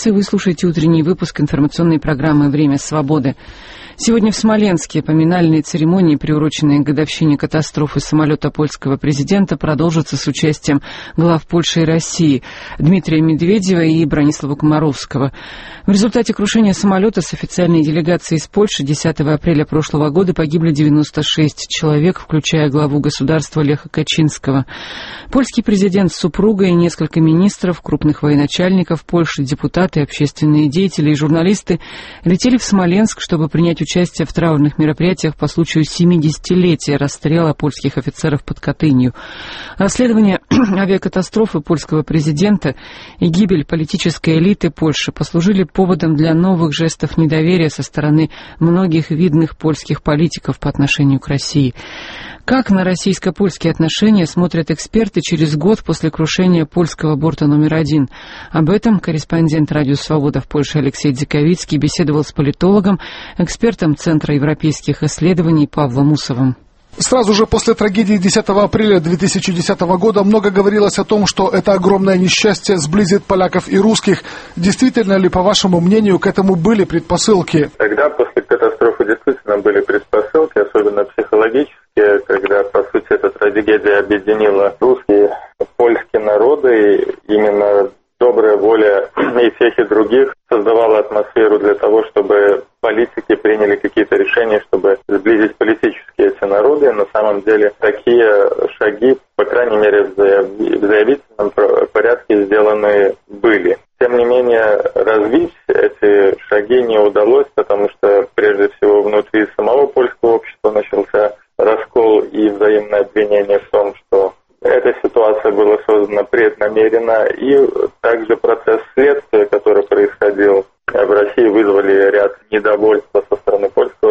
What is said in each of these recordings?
месяц, и вы слушаете утренний выпуск информационной программы «Время свободы». Сегодня в Смоленске поминальные церемонии, приуроченные к годовщине катастрофы самолета польского президента, продолжатся с участием глав Польши и России Дмитрия Медведева и Бронислава Комаровского. В результате крушения самолета с официальной делегацией из Польши 10 апреля прошлого года погибли 96 человек, включая главу государства Леха Качинского. Польский президент с супругой и несколько министров, крупных военачальников Польши, депутаты, общественные деятели и журналисты летели в Смоленск, чтобы принять участие в траурных мероприятиях по случаю 70-летия расстрела польских офицеров под Катынью. Расследование авиакатастрофы польского президента и гибель политической элиты Польши послужили поводом для новых жестов недоверия со стороны многих видных польских политиков по отношению к России. Как на российско-польские отношения смотрят эксперты через год после крушения польского борта номер 1? Об этом корреспондент «Радио Свобода» в Польше Алексей Дзиковицкий беседовал с политологом, экспертом Центра европейских исследований Павлом Усовым. Сразу же после трагедии 10 апреля 2010 года много говорилось о том, что это огромное несчастье сблизит поляков и русских. Действительно ли, по вашему мнению, к этому были предпосылки? Тогда после катастрофы действительно были предпосылки, особенно психологические, когда, по сути, эта трагедия объединила русские и польские народы, и именно добрая воля и всех и других создавала атмосферу для того, чтобы политики приняли какие-то решения, чтобы сблизить политически эти народы. На самом деле такие шаги, по крайней мере, в заявительном порядке сделаны были. Тем не менее, развить эти шаги не удалось, потому что, прежде всего, внутри самого польского общества начался раскол и взаимное обвинение в том, что эта ситуация была создана преднамеренно, и также процесс следствия, который происходил в России, вызвали ряд недовольства со стороны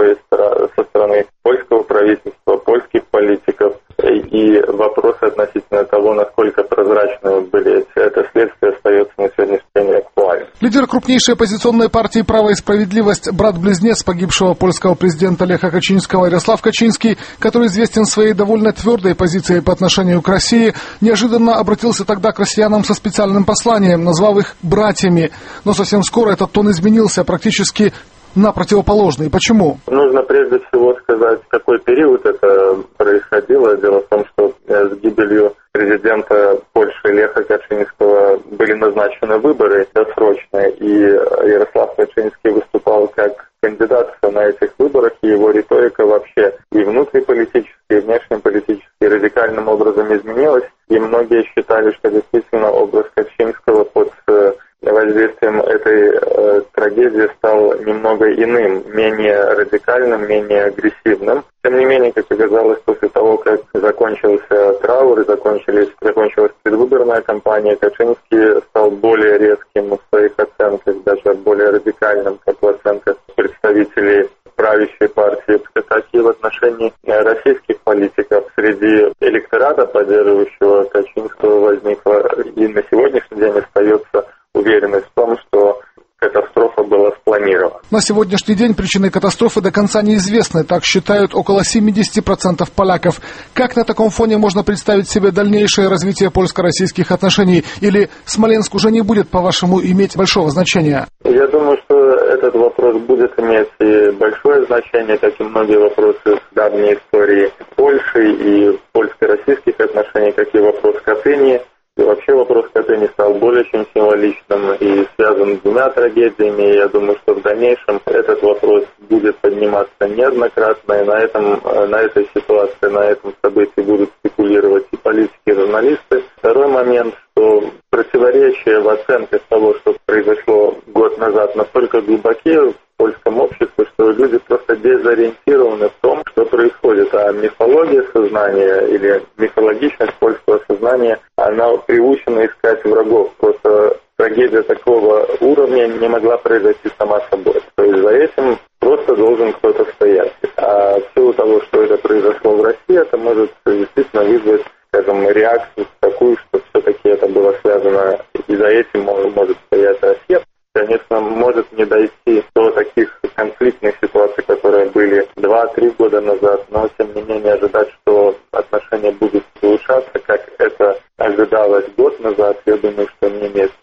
польского правительства, польских политиков, и вопросы относительно того, насколько прозрачны были это следствие, остается на сегодняшний день актуальным. Лидер крупнейшей оппозиционной партии «Право и справедливость», брат-близнец погибшего польского президента Леха Качинского Ярослав Качинский, который известен своей довольно твердой позицией по отношению к России, неожиданно обратился тогда к россиянам со специальным посланием, назвав их «братьями». Но совсем скоро этот тон изменился, практически на противоположный. Почему? Нужно прежде всего сказать, в какой период это происходило. Дело в том, что с гибелью президента Польши Леха Качинского были назначены выборы досрочные, и Ярослав Качинский выступал как кандидат на этих выборах, и его риторика вообще и внутриполитически, и внешнеполитически радикальным образом изменилась, и многие считали, что действительно образ Качинского под воздействием этой трагедии стал немного иным, менее радикальным, менее агрессивным. Тем не менее, как оказалось, после того, как закончился траур и закончилась предвыборная кампания, Качинский стал более резким в своих оценках, даже более радикальным, как в оценках представителей правящей партии, так и в отношении российских политиков. Среди электората, поддерживающего Качинского, возникла и на сегодняшний день остается уверенность в том, что катастрофа была спланирована. На сегодняшний день причины катастрофы до конца неизвестны, так считают около 70% поляков. Как на таком фоне можно представить себе дальнейшее развитие польско-российских отношений? Или Смоленск уже не будет, по-вашему, иметь большого значения? Я думаю, что этот вопрос будет иметь и большое значение, как и многие вопросы давней истории Польши и польско-российских отношений, как и вопрос Катыни. И вообще вопрос Катыни стал более чем символичным и связан с двумя трагедиями. Я думаю, что в дальнейшем этот вопрос будет подниматься неоднократно, и на этой ситуации, на этом событии будут спекулировать и политики, и журналисты. Второй момент, что противоречия в оценках того, что произошло год назад, настолько глубокие в польском обществе, что люди просто дезориентированы в том, что происходит. А мифология сознания или мифологичность польского сознания, она приучена искать врагов. Просто трагедия такого уровня не могла произойти сама собой. То есть за этим просто должен кто-то стоять. А в силу того, что это произошло в России, это может действительно вызвать, скажем, реакцию такую, что все-таки это было связано, и за этим может стоять Россия. Конечно, может не дойти до таких конфликтных ситуаций, которые были 2-3 года назад, но тем не менее ожидать, что отношения будут улучшаться, как это ожидалось год назад, я думаю, что не имеет смысла.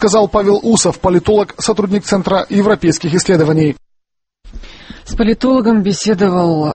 сказал Павел Усов, политолог, сотрудник Центра европейских исследований. С политологом беседовал